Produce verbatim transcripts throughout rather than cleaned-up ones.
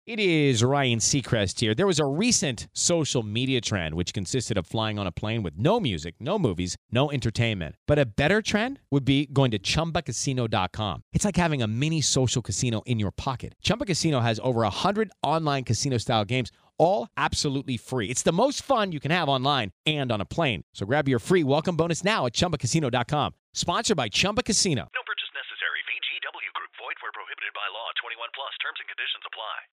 It is Ryan Seacrest here. There was a recent social media trend which consisted of flying on a plane with no music, no movies, no entertainment. But a better trend would be going to Chumba Casino dot com. It's like having a mini social casino in your pocket. Chumba Casino has over one hundred online casino-style games, all absolutely free. It's the most fun you can have online and on a plane. So grab your free welcome bonus now at Chumba Casino dot com. Sponsored by Chumba Casino. No purchase necessary. V G W Group. Void where prohibited by law. twenty-one plus. Terms and conditions apply.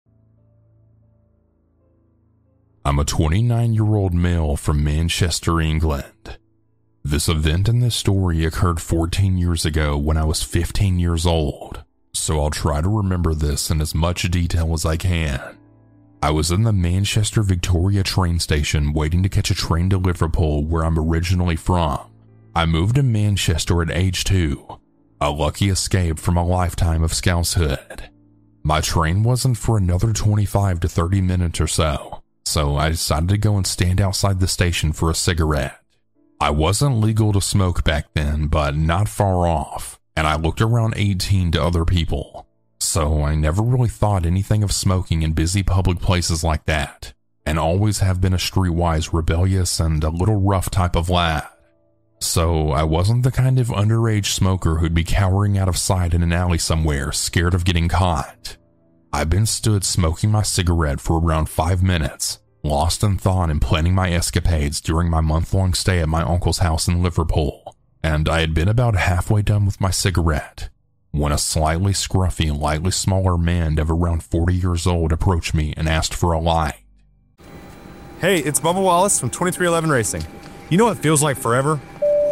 I'm a twenty-nine-year-old male from Manchester, England. This event in this story occurred fourteen years ago when I was fifteen years old, so I'll try to remember this in as much detail as I can. I was in the Manchester Victoria train station waiting to catch a train to Liverpool, where I'm originally from. I moved to Manchester at age two, a lucky escape from a lifetime of scousehood. My train wasn't for another twenty-five to thirty minutes or so. So I decided to go and stand outside the station for a cigarette. I wasn't legal to smoke back then, but not far off, and I looked around eighteen to other people. So I never really thought anything of smoking in busy public places like that, and always have been a streetwise, rebellious, and a little rough type of lad. So I wasn't the kind of underage smoker who'd be cowering out of sight in an alley somewhere, scared of getting caught. I've been stood smoking my cigarette for around five minutes, lost in thought and planning my escapades during my month-long stay at my uncle's house in Liverpool, and I had been about halfway done with my cigarette when a slightly scruffy, lightly smaller man of around forty years old approached me and asked for a light. Hey, it's Bubba Wallace from twenty-three eleven Racing. You know what feels like forever?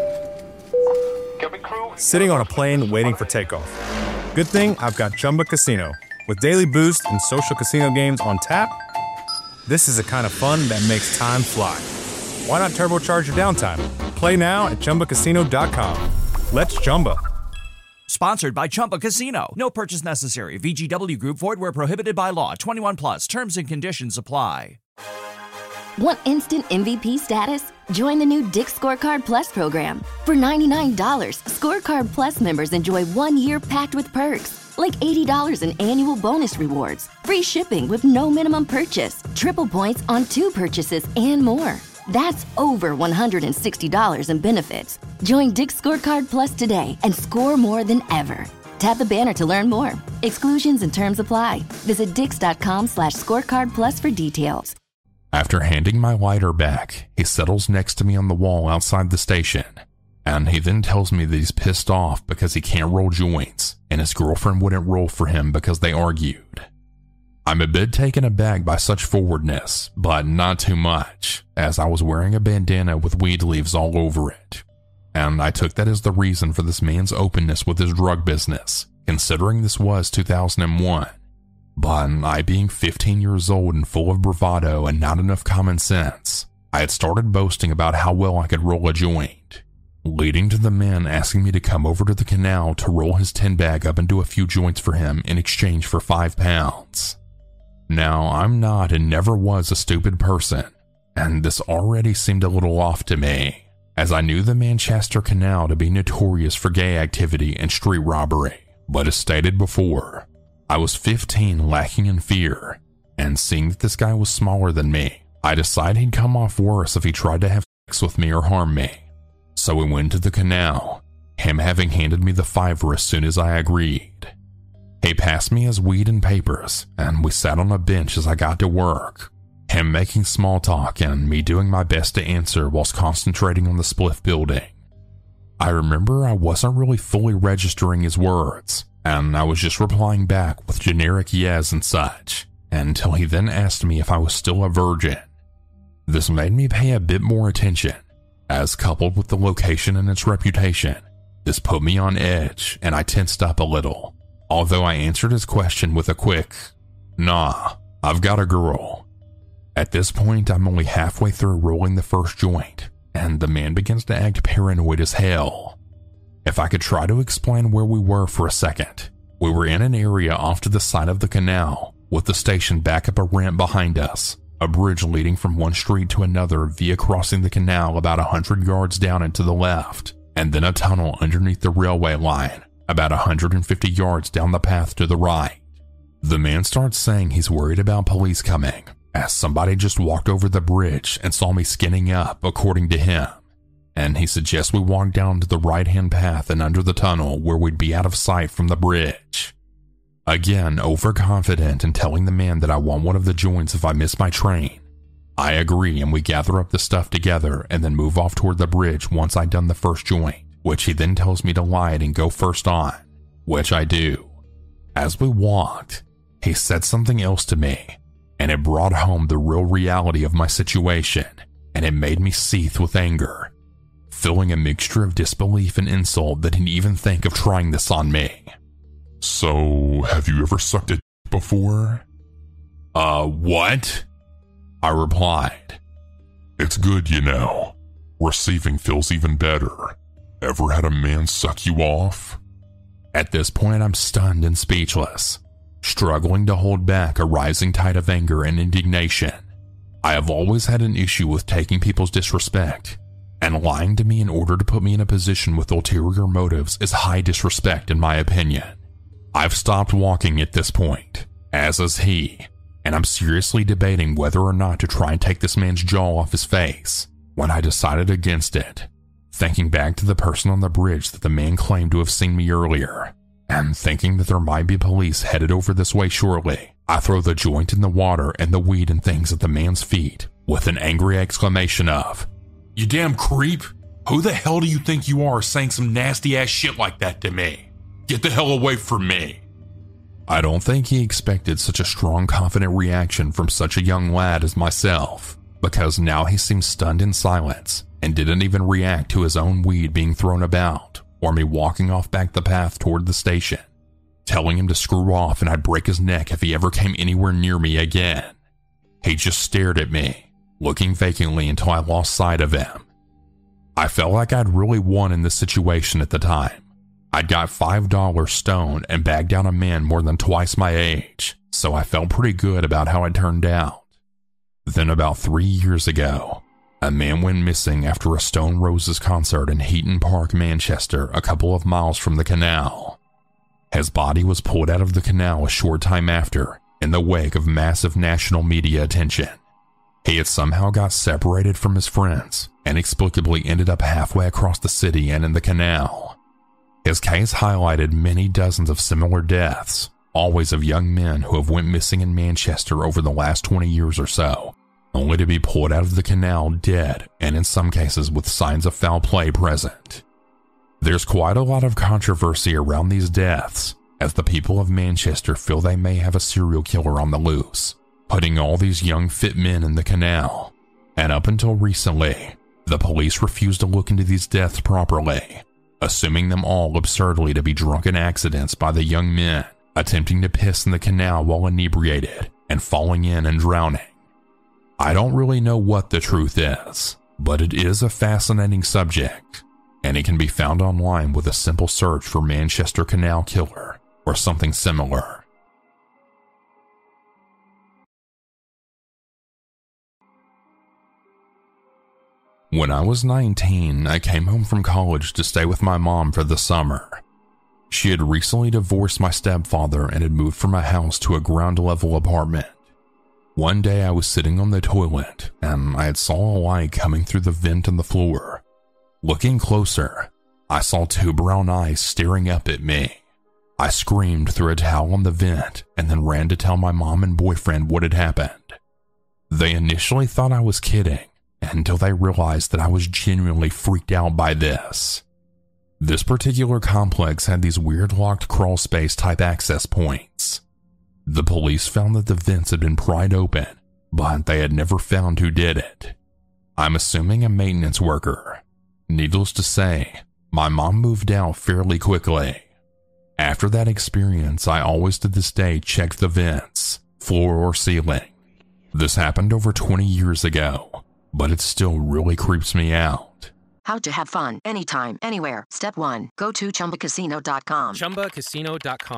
Sitting on a plane waiting for takeoff. Good thing I've got Chumba Casino. With daily boost and social casino games on tap, this is the kind of fun that makes time fly. Why not turbocharge your downtime? Play now at Chumba Casino dot com. Let's Chumba. Sponsored by Chumba Casino. No purchase necessary. V G W Group. Void where prohibited by law. twenty-one plus. Terms and conditions apply. Want instant M V P status? Join the new Dick's Scorecard Plus program. For ninety-nine dollars, Scorecard Plus members enjoy one year packed with perks, like eighty dollars in annual bonus rewards, free shipping with no minimum purchase, triple points on two purchases, and more. That's over one hundred sixty dollars in benefits. Join Dick's Scorecard Plus today and score more than ever. Tap the banner to learn more. Exclusions and terms apply. Visit dix.com slash scorecard plus for details. After handing my lighter back, he settles next to me on the wall outside the station, and he then tells me that he's pissed off because he can't roll joints, and his girlfriend wouldn't roll for him because they argued. I'm a bit taken aback by such forwardness, but not too much, as I was wearing a bandana with weed leaves all over it. And I took that as the reason for this man's openness with his drug business, considering this was two thousand one. But I being fifteen years old and full of bravado and not enough common sense, I had started boasting about how well I could roll a joint, leading to the man asking me to come over to the canal to roll his tin bag up into a few joints for him in exchange for five pounds. Now, I'm not and never was a stupid person, and this already seemed a little off to me, as I knew the Manchester Canal to be notorious for gay activity and street robbery. But as stated before, I was fifteen, lacking in fear, and seeing that this guy was smaller than me, I decided he'd come off worse if he tried to have sex with me or harm me. So we went to the canal, him having handed me the fiver as soon as I agreed. He passed me his weed and papers, and we sat on a bench as I got to work, him making small talk and me doing my best to answer whilst concentrating on the spliff building. I remember I wasn't really fully registering his words, and I was just replying back with generic yes and such, until he then asked me if I was still a virgin. This made me pay a bit more attention, as coupled with the location and its reputation, this put me on edge and I tensed up a little, although I answered his question with a quick, "Nah, I've got a girl." At this point, I'm only halfway through rolling the first joint, and the man begins to act paranoid as hell. If I could try to explain where we were for a second, we were in an area off to the side of the canal, with the station back up a ramp behind us, a bridge leading from one street to another via crossing the canal about a hundred yards down and to the left, and then a tunnel underneath the railway line, about a hundred fifty yards down the path to the right. The man starts saying he's worried about police coming, as somebody just walked over the bridge and saw me skinning up, according to him. And he suggests we walk down to the right-hand path and under the tunnel where we'd be out of sight from the bridge. Again, overconfident and telling the man that I want one of the joints if I miss my train. I agree, and we gather up the stuff together and then move off toward the bridge once I'd done the first joint, which he then tells me to light and go first on, which I do. As we walked, he said something else to me, and it brought home the real reality of my situation, and it made me seethe with anger, feeling a mixture of disbelief and insult that he'd even think of trying this on me. So, have you ever sucked a d- before? Uh, what? I replied. It's good, you know. Receiving feels even better. Ever had a man suck you off? At this point, I'm stunned and speechless, struggling to hold back a rising tide of anger and indignation. I have always had an issue with taking people's disrespect, and lying to me in order to put me in a position with ulterior motives is high disrespect in my opinion. I've stopped walking at this point, as has he, and I'm seriously debating whether or not to try and take this man's jaw off his face, when I decided against it, thinking back to the person on the bridge that the man claimed to have seen me earlier, and thinking that there might be police headed over this way shortly. I throw the joint in the water and the weed and things at the man's feet with an angry exclamation of, "You damn creep! Who the hell do you think you are saying some nasty ass shit like that to me? Get the hell away from me!" I don't think he expected such a strong, confident reaction from such a young lad as myself, because now he seemed stunned in silence and didn't even react to his own weed being thrown about or me walking off back the path toward the station, telling him to screw off and I'd break his neck if he ever came anywhere near me again. He just stared at me, looking vacantly until I lost sight of him. I felt like I'd really won in this situation at the time. I'd got five dollars stoned and bagged down a man more than twice my age, so I felt pretty good about how it turned out. Then about three years ago, a man went missing after a Stone Roses concert in Heaton Park, Manchester, a couple of miles from the canal. His body was pulled out of the canal a short time after, in the wake of massive national media attention. He had somehow got separated from his friends, and inexplicably ended up halfway across the city and in the canal. His case highlighted many dozens of similar deaths, always of young men who have went missing in Manchester over the last twenty years or so, only to be pulled out of the canal dead and in some cases with signs of foul play present. There's quite a lot of controversy around these deaths, as the people of Manchester feel they may have a serial killer on the loose, putting all these young fit men in the canal. And up until recently, the police refused to look into these deaths properly, assuming them all absurdly to be drunken accidents by the young men attempting to piss in the canal while inebriated and falling in and drowning. I don't really know what the truth is, but it is a fascinating subject, and it can be found online with a simple search for Manchester Canal Killer or something similar. When I was nineteen, I came home from college to stay with my mom for the summer. She had recently divorced my stepfather and had moved from a house to a ground-level apartment. One day I was sitting on the toilet, and I had saw a light coming through the vent in the floor. Looking closer, I saw two brown eyes staring up at me. I screamed through a towel on the vent and then ran to tell my mom and boyfriend what had happened. They initially thought I was kidding, until they realized that I was genuinely freaked out by this. This particular complex had these weird locked crawl space type access points. The police found that the vents had been pried open, but they had never found who did it. I'm assuming a maintenance worker. Needless to say, my mom moved out fairly quickly. After that experience, I always to this day check the vents, floor or ceiling. This happened over twenty years ago, but it still really creeps me out. How to have fun anytime, anywhere. Step one, go to Chumba Casino dot com. Chumba Casino dot com.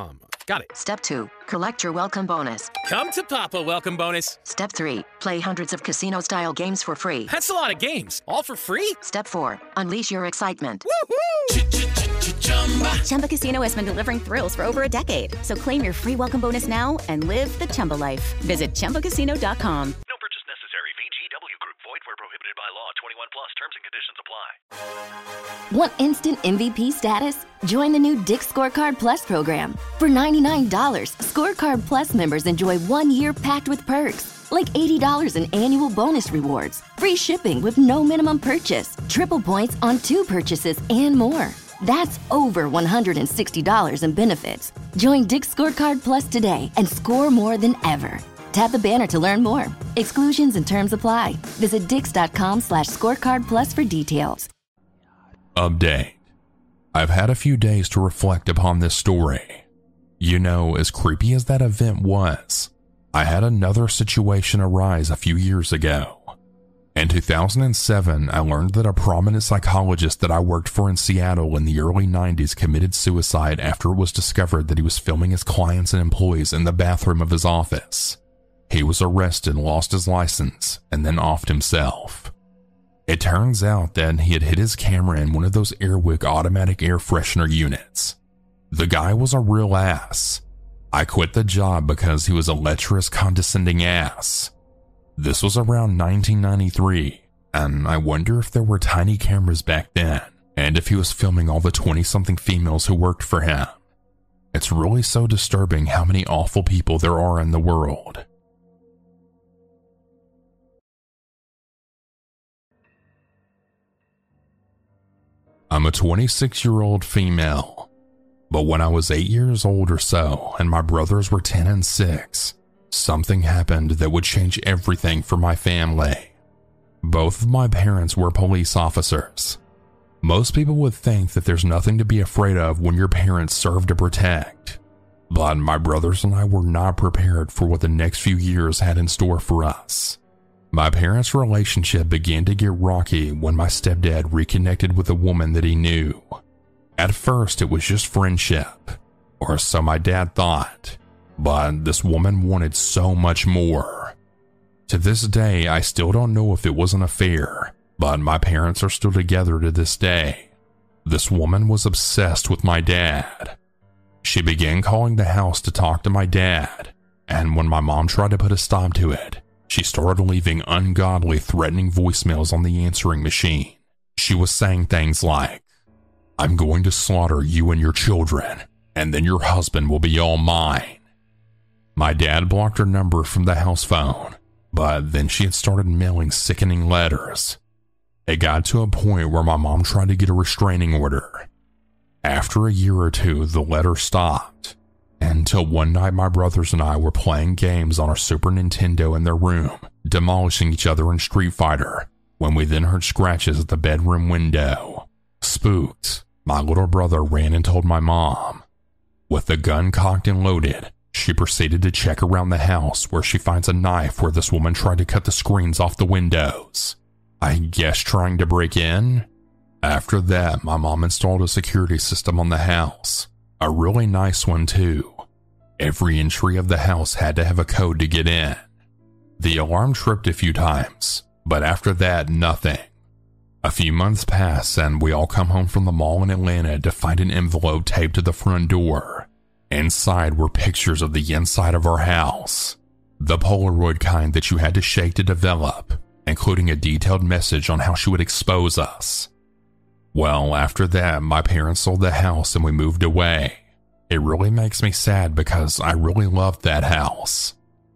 got it. Step two, collect your welcome bonus. Come to Papa welcome bonus. Step three, play hundreds of casino-style games for free. That's a lot of games, all for free? Step four, unleash your excitement. Woohoo! Chumba Casino has been delivering thrills for over a decade. So claim your free welcome bonus now and live the Chumba life. Visit Chumba Casino dot com. No purchase necessary. V G W Group. Void where prohibited by law. twenty-one plus. Terms and conditions apply. Want instant M V P status? Join the new Dick Scorecard Plus program. For ninety-nine dollars, Scorecard Plus members enjoy one year packed with perks, like eighty dollars in annual bonus rewards, free shipping with no minimum purchase, triple points on two purchases, and more. That's over one hundred sixty dollars in benefits. Join Dick Scorecard Plus today and score more than ever. Tap the banner to learn more. Exclusions and terms apply. Visit dix.com slash scorecard plus for details. Update. I've had a few days to reflect upon this story. You know, as creepy as that event was, I had another situation arise a few years ago. In two thousand seven, I learned that a prominent psychologist that I worked for in Seattle in the early nineties committed suicide after it was discovered that he was filming his clients and employees in the bathroom of his office. He was arrested, lost his license, and then offed himself. It turns out that he had hid his camera in one of those Airwick automatic air freshener units. The guy was a real ass. I quit the job because he was a lecherous, condescending ass. This was around nineteen ninety-three, and I wonder if there were tiny cameras back then, and if he was filming all the twenty-something females who worked for him. It's really so disturbing how many awful people there are in the world. I'm a twenty-six-year-old female, but when I was eight years old or so and my brothers were ten and six, something happened that would change everything for my family. Both of my parents were police officers. Most people would think that there's nothing to be afraid of when your parents serve to protect, but my brothers and I were not prepared for what the next few years had in store for us. My parents' relationship began to get rocky when my stepdad reconnected with a woman that he knew. At first, it was just friendship, or so my dad thought, but this woman wanted so much more. To this day, I still don't know if it was an affair, but my parents are still together to this day. This woman was obsessed with my dad. She began calling the house to talk to my dad, and when my mom tried to put a stop to it, she started leaving ungodly, threatening voicemails on the answering machine. She was saying things like, "I'm going to slaughter you and your children, and then your husband will be all mine." My dad blocked her number from the house phone, but then she had started mailing sickening letters. It got to a point where my mom tried to get a restraining order. After a year or two, the letter stopped, until one night my brothers and I were playing games on our Super Nintendo in their room, demolishing each other in Street Fighter, when we then heard scratches at the bedroom window. Spooked, my little brother ran and told my mom. With the gun cocked and loaded, she proceeded to check around the house, where she finds a knife where this woman tried to cut the screens off the windows. I guess trying to break in? After that, my mom installed a security system on the house. A really nice one too. Every entry of the house had to have a code to get in. The alarm tripped a few times, but after that, nothing. A few months pass and we all come home from the mall in Atlanta to find an envelope taped to the front door. Inside were pictures of the inside of our house, the Polaroid kind that you had to shake to develop, including a detailed message on how she would expose us. Well, after that, my parents sold the house and we moved away. It really makes me sad because I really loved that house.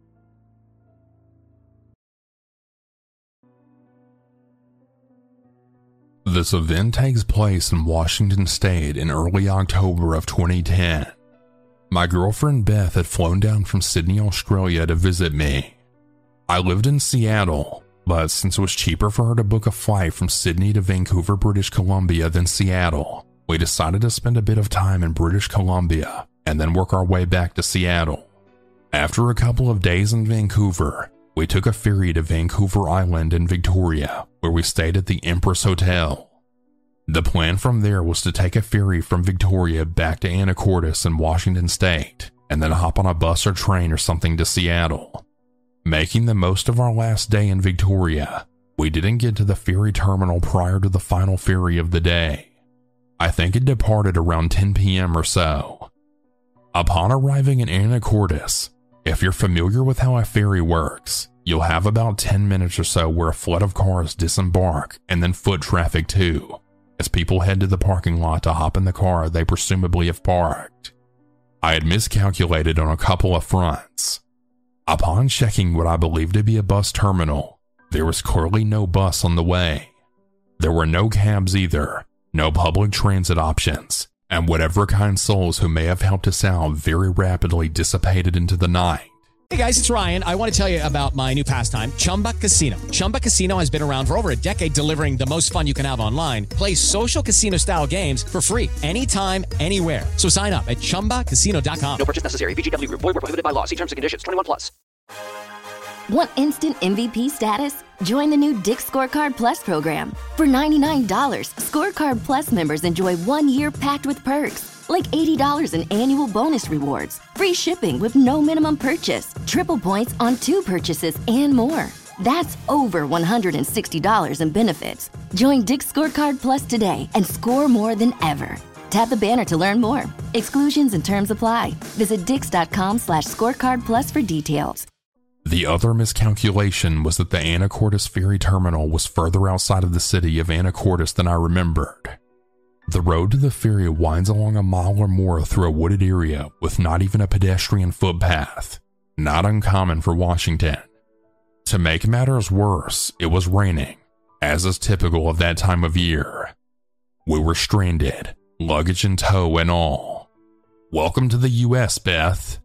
This event takes place in Washington State in early October of twenty ten. My girlfriend Beth had flown down from Sydney, Australia to visit me. I lived in Seattle, but since it was cheaper for her to book a flight from Sydney to Vancouver, British Columbia than Seattle, we decided to spend a bit of time in British Columbia and then work our way back to Seattle. After a couple of days in Vancouver, we took a ferry to Vancouver Island in Victoria, where we stayed at the Empress Hotel. The plan from there was to take a ferry from Victoria back to Anacortes in Washington State, and then hop on a bus or train or something to Seattle. Making the most of our last day in Victoria, we didn't get to the ferry terminal prior to the final ferry of the day. I think it departed around ten p.m. or so. Upon arriving in Anacortes, if you're familiar with how a ferry works, you'll have about ten minutes or so where a flood of cars disembark and then foot traffic too, as people head to the parking lot to hop in the car they presumably have parked. I had miscalculated on a couple of fronts. Upon checking what I believed to be a bus terminal, there was clearly no bus on the way. There were no cabs either, no public transit options, and whatever kind souls who may have helped us out very rapidly dissipated into the night. Hey guys, it's Ryan. I want to tell you about my new pastime, Chumba Casino. Chumba Casino has been around for over a decade, delivering the most fun you can have online. Play social casino-style games for free anytime, anywhere. So sign up at chumba casino dot com. No purchase necessary. V G W Group. Void where prohibited by law. See terms and conditions. twenty-one plus. Want instant M V P status? Join the new Dick's Scorecard Plus program. For ninety-nine dollars, Scorecard Plus members enjoy one year packed with perks, like eighty dollars in annual bonus rewards, free shipping with no minimum purchase, triple points on two purchases, and more. That's over one hundred sixty dollars in benefits. Join Dick's Scorecard Plus today and score more than ever. Tap the banner to learn more. Exclusions and terms apply. Visit dix.com slash scorecard plus for details. The other miscalculation was that the Anacortes ferry terminal was further outside of the city of Anacortes than I remembered. The road to the ferry winds along a mile or more through a wooded area with not even a pedestrian footpath, not uncommon for Washington. To make matters worse, it was raining, as is typical of that time of year. We were stranded, luggage in tow and all. Welcome to the U S, Beth.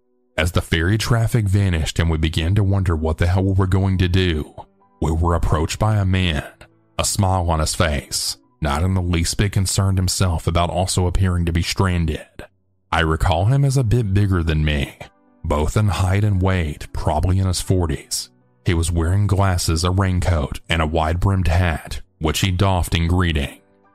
As the ferry traffic vanished and we began to wonder what the hell we were going to do, we were approached by a man, a smile on his face, not in the least bit concerned himself about also appearing to be stranded. I recall him as a bit bigger than me, both in height and weight, probably in his forties. He was wearing glasses, a raincoat, and a wide-brimmed hat, which he doffed in greeting.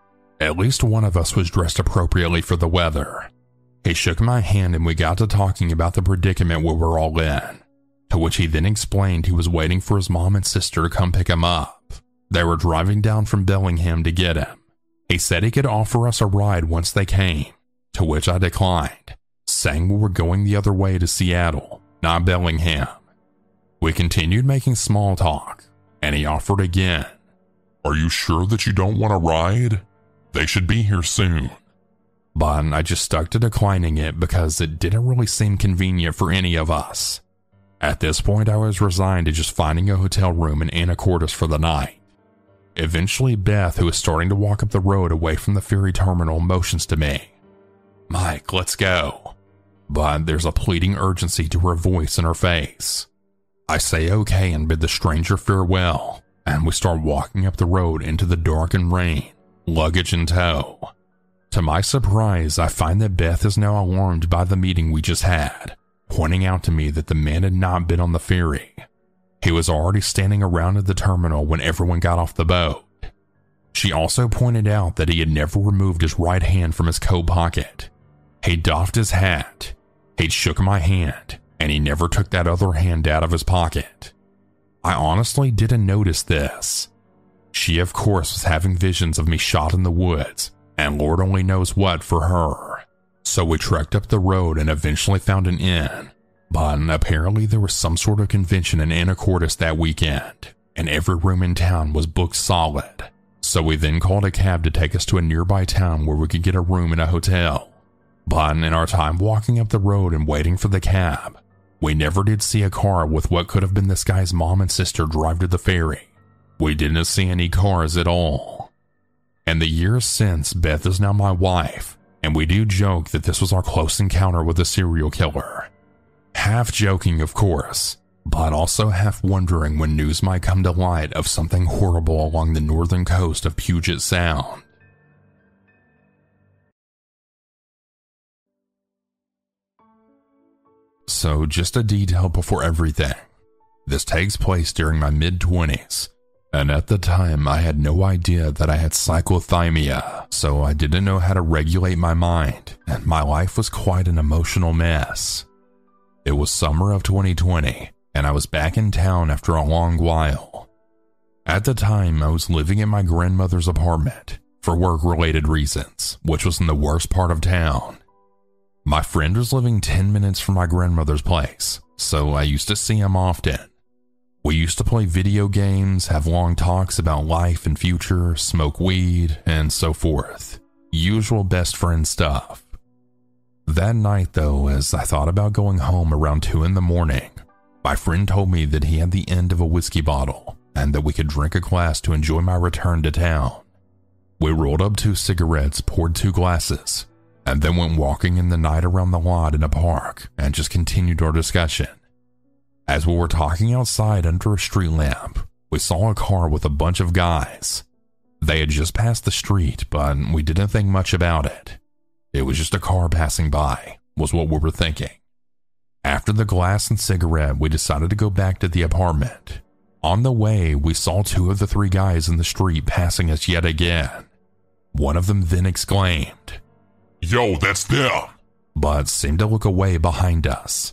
At least one of us was dressed appropriately for the weather. He shook my hand and we got to talking about the predicament we were all in, to which he then explained he was waiting for his mom and sister to come pick him up. They were driving down from Bellingham to get him. He said he could offer us a ride once they came, to which I declined, saying we were going the other way to Seattle, not Bellingham. We continued making small talk, and he offered again. Are you sure that you don't want to ride? They should be here soon. But I just stuck to declining it because it didn't really seem convenient for any of us. At this point, I was resigned to just finding a hotel room in Anacortes for the night. Eventually, Beth, who was starting to walk up the road away from the ferry terminal, motions to me. Mike, let's go. But there's a pleading urgency to her voice and her face. I say okay and bid the stranger farewell, and we start walking up the road into the dark and rain, luggage in tow. To my surprise, I find that Beth is now alarmed by the meeting we just had, pointing out to me that the man had not been on the ferry. He was already standing around at the terminal when everyone got off the boat. She also pointed out that he had never removed his right hand from his coat pocket. He doffed his hat, he'd shook my hand, and he never took that other hand out of his pocket. I honestly didn't notice this. She, of course, was having visions of me shot in the woods, and Lord only knows what for her. So we trekked up the road and eventually found an inn. But apparently there was some sort of convention in Anacortes that weekend, and every room in town was booked solid. So we then called a cab to take us to a nearby town where we could get a room in a hotel. But in our time walking up the road and waiting for the cab, we never did see a car with what could have been this guy's mom and sister drive to the ferry. We didn't see any cars at all. In the years since, Beth is now my wife, and we do joke that this was our close encounter with a serial killer. Half joking, of course, but also half wondering when news might come to light of something horrible along the northern coast of Puget Sound. So just a detail before everything. This takes place during my mid-twenties, And at the time, I had no idea that I had cyclothymia, so I didn't know how to regulate my mind, and my life was quite an emotional mess. It was summer of twenty twenty, and I was back in town after a long while. At the time, I was living in my grandmother's apartment for work-related reasons, which was in the worst part of town. My friend was living ten minutes from my grandmother's place, so I used to see him often. We used to play video games, have long talks about life and future, smoke weed, and so forth. Usual best friend stuff. That night though, as I thought about going home around two in the morning, my friend told me that he had the end of a whiskey bottle and that we could drink a glass to enjoy my return to town. We rolled up two cigarettes, poured two glasses, and then went walking in the night around the lot in a park and just continued our discussion. As we were talking outside under a street lamp, we saw a car with a bunch of guys. They had just passed the street, but we didn't think much about it. It was just a car passing by, was what we were thinking. After the glass and cigarette, we decided to go back to the apartment. On the way, we saw two of the three guys in the street passing us yet again. One of them then exclaimed, "Yo, that's them!" but seemed to look away behind us.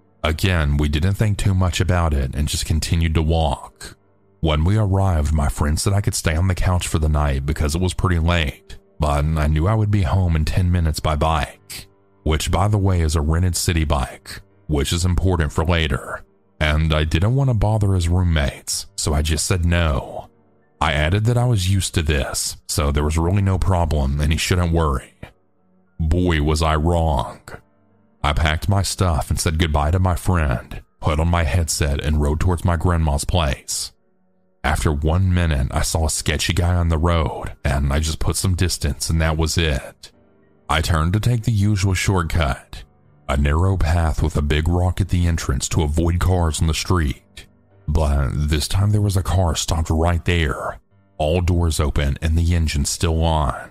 Again, we didn't think too much about it and just continued to walk. When we arrived, my friend said I could stay on the couch for the night because it was pretty late, but I knew I would be home in ten minutes by bike, which by the way is a rented city bike, which is important for later, and I didn't want to bother his roommates, so I just said no. I added that I was used to this, so there was really no problem and he shouldn't worry. Boy, was I wrong. I packed my stuff and said goodbye to my friend, put on my headset and rode towards my grandma's place. After one minute, I saw a sketchy guy on the road and I just put some distance and that was it. I turned to take the usual shortcut, a narrow path with a big rock at the entrance to avoid cars on the street. But this time there was a car stopped right there, all doors open and the engine still on.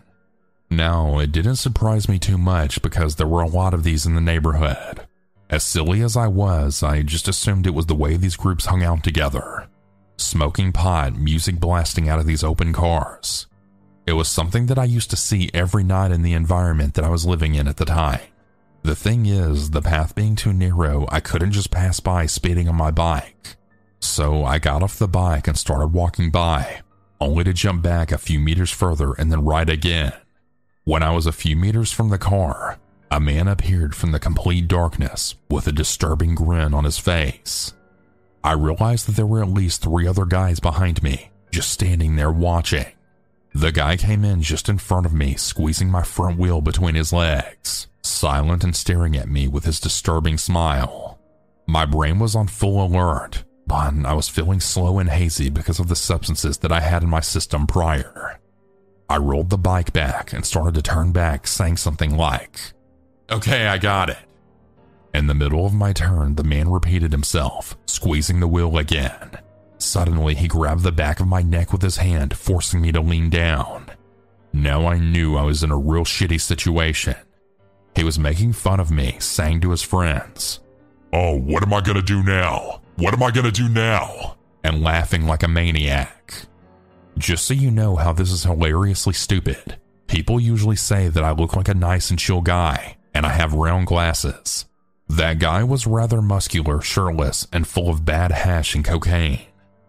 Now, it didn't surprise me too much because there were a lot of these in the neighborhood. As silly as I was, I just assumed it was the way these groups hung out together. Smoking pot, music blasting out of these open cars. It was something that I used to see every night in the environment that I was living in at the time. The thing is, the path being too narrow, I couldn't just pass by speeding on my bike. So I got off the bike and started walking by, only to jump back a few meters further and then ride again. When I was a few meters from the car, a man appeared from the complete darkness with a disturbing grin on his face. I realized that there were at least three other guys behind me, just standing there watching. The guy came in just in front of me, squeezing my front wheel between his legs, silent and staring at me with his disturbing smile. My brain was on full alert, but I was feeling slow and hazy because of the substances that I had in my system prior. I rolled the bike back and started to turn back, saying something like, "Okay, I got it." In the middle of my turn, the man repeated himself, squeezing the wheel again. Suddenly, he grabbed the back of my neck with his hand, forcing me to lean down. Now I knew I was in a real shitty situation. He was making fun of me, saying to his friends, "Oh, what am I gonna do now? What am I gonna do now?" and laughing like a maniac. Just so you know how this is hilariously stupid, people usually say that I look like a nice and chill guy, and I have round glasses. That guy was rather muscular, shirtless, and full of bad hash and cocaine.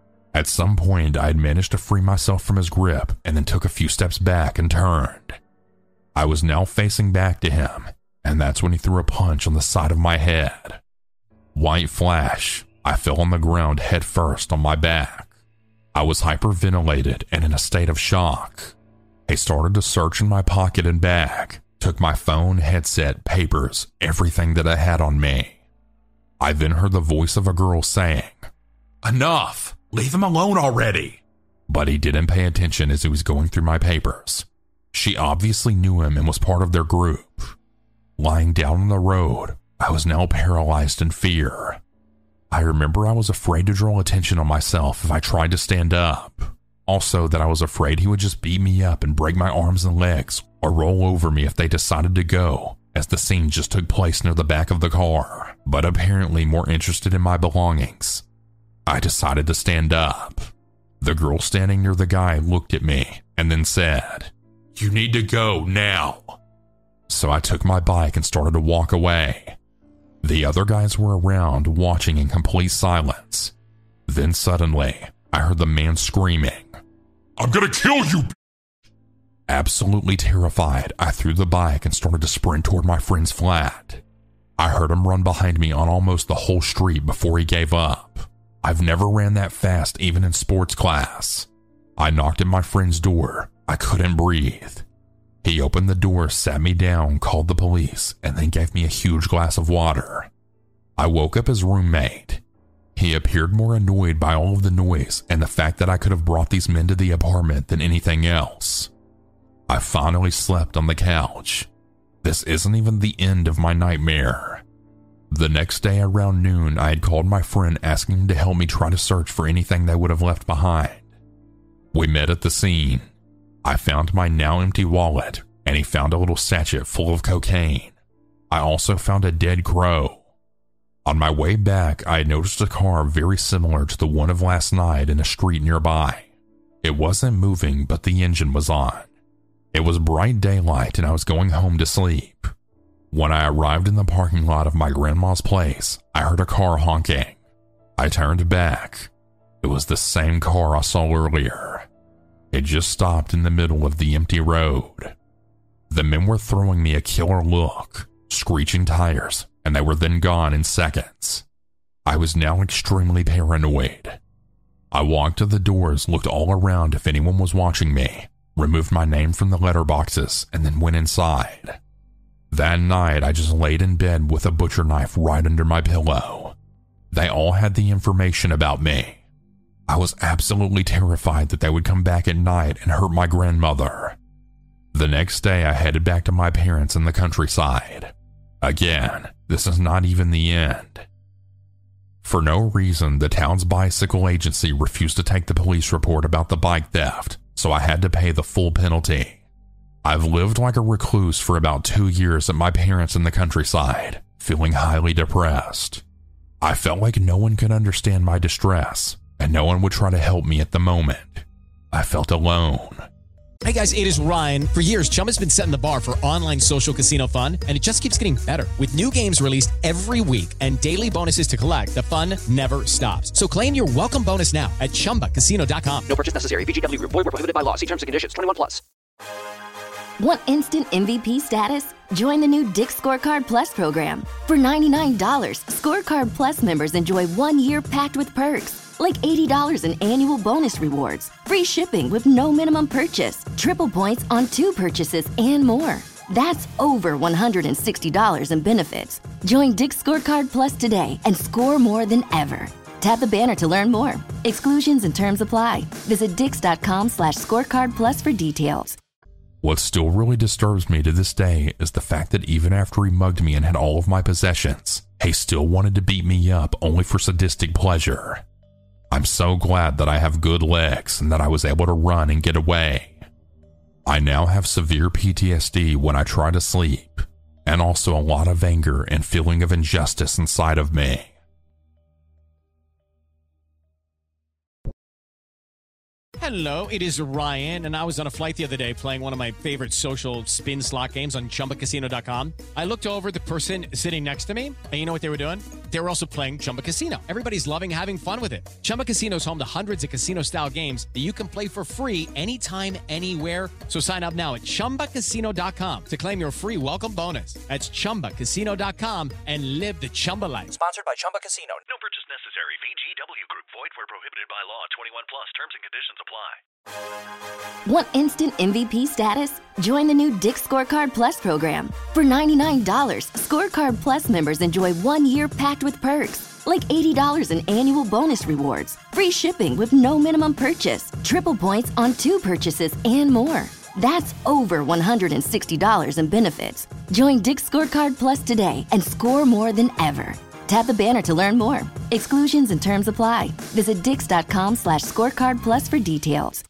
At some point, I had managed to free myself from his grip and then took a few steps back and turned. I was now facing back to him, and that's when he threw a punch on the side of my head. White flash, I fell on the ground head first on my back. I was hyperventilated and in a state of shock. He started to search in my pocket and bag, took my phone, headset, papers, everything that I had on me. I then heard the voice of a girl saying, "Enough! Leave him alone already!" But he didn't pay attention as he was going through my papers. She obviously knew him and was part of their group. Lying down on the road, I was now paralyzed in fear. I remember I was afraid to draw attention on myself if I tried to stand up. Also that I was afraid he would just beat me up and break my arms and legs or roll over me if they decided to go, as the scene just took place near the back of the car, but apparently more interested in my belongings. I decided to stand up. The girl standing near the guy looked at me and then said, "You need to go now." So I took my bike and started to walk away. The other guys were around watching in complete silence. Then suddenly, I heard the man screaming, "I'm gonna kill you!" Absolutely terrified, I threw the bike and started to sprint toward my friend's flat. I heard him run behind me on almost the whole street before he gave up. I've never ran that fast even in sports class. I knocked at my friend's door. I couldn't breathe. He opened the door, sat me down, called the police, and then gave me a huge glass of water. I woke up his roommate. He appeared more annoyed by all of the noise and the fact that I could have brought these men to the apartment than anything else. I finally slept on the couch. This isn't even the end of my nightmare. The next day around noon, I had called my friend asking him to help me try to search for anything they would have left behind. We met at the scene. I found my now empty wallet, and he found a little sachet full of cocaine. I also found a dead crow. On my way back, I had noticed a car very similar to the one of last night in a street nearby. It wasn't moving, but the engine was on. It was bright daylight, and I was going home to sleep. When I arrived in the parking lot of my grandma's place, I heard a car honking. I turned back. It was the same car I saw earlier. It just stopped in the middle of the empty road. The men were throwing me a killer look, screeching tires, and they were then gone in seconds. I was now extremely paranoid. I walked to the doors, looked all around if anyone was watching me, removed my name from the letterboxes, and then went inside. That night, I just laid in bed with a butcher knife right under my pillow. They all had the information about me. I was absolutely terrified that they would come back at night and hurt my grandmother. The next day, I headed back to my parents in the countryside. Again, this is not even the end. For no reason, the town's bicycle agency refused to take the police report about the bike theft, so I had to pay the full penalty. I've lived like a recluse for about two years at my parents in the countryside, feeling highly depressed. I felt like no one could understand my distress, and no one would try to help me at the moment. I felt alone. Hey guys, it is Ryan. For years, Chumba's been setting the bar for online social casino fun, and it just keeps getting better. With new games released every week and daily bonuses to collect, the fun never stops. So claim your welcome bonus now at chumba casino dot com. No purchase necessary. V G W Group. Void where prohibited by law. See terms and conditions. twenty-one plus. Want instant M V P status? Join the new Dick's Scorecard Plus program. For ninety-nine dollars, Scorecard Plus members enjoy one year packed with perks, like eighty dollars in annual bonus rewards, free shipping with no minimum purchase, triple points on two purchases, and more. That's over one hundred sixty dollars in benefits. Join Dick's Scorecard Plus today and score more than ever. Tap the banner to learn more. Exclusions and terms apply. Visit dix.com slash scorecard plus for details. What still really disturbs me to this day is the fact that even after he mugged me and had all of my possessions, he still wanted to beat me up only for sadistic pleasure. I'm so glad that I have good legs and that I was able to run and get away. I now have severe P T S D when I try to sleep, and also a lot of anger and feeling of injustice inside of me. Hello, it is Ryan, and I was on a flight the other day playing one of my favorite social spin slot games on chumba casino dot com. I looked over at the person sitting next to me, and you know what they were doing? They were also playing Chumba Casino. Everybody's loving having fun with it. Chumba Casino is home to hundreds of casino-style games that you can play for free anytime, anywhere. So sign up now at chumba casino dot com to claim your free welcome bonus. That's chumba casino dot com and live the Chumba life. Sponsored by Chumba Casino. No purchase necessary. V G W Group. Void where prohibited by law. twenty-one plus. Terms and conditions apply. Want instant M V P status? Join the new Dick's Scorecard Plus program. For ninety-nine dollars, Scorecard Plus members enjoy one year packed with perks, like eighty dollars in annual bonus rewards, free shipping with no minimum purchase, triple points on two purchases, and more. That's over one hundred sixty dollars in benefits. Join Dick's Scorecard Plus today and score more than ever. Tap the banner to learn more. Exclusions and terms apply. Visit dix.com slash scorecard plus for details.